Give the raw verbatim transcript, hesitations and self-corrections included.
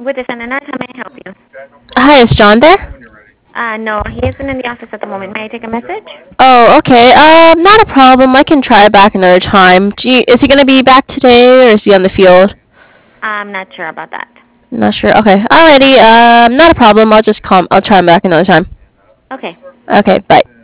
With the center nurse, how may I help you? Hi, is John there? Uh, no, he isn't in the office at the moment. May I take a message? Oh, okay. Um, not a problem. I can try back another time. Do you, is he gonna be back today, or is he on the field? I'm not sure about that. Not sure. Okay. Alrighty. Um, not a problem. I'll just call. I'll try him back another time. Okay. Okay. Bye.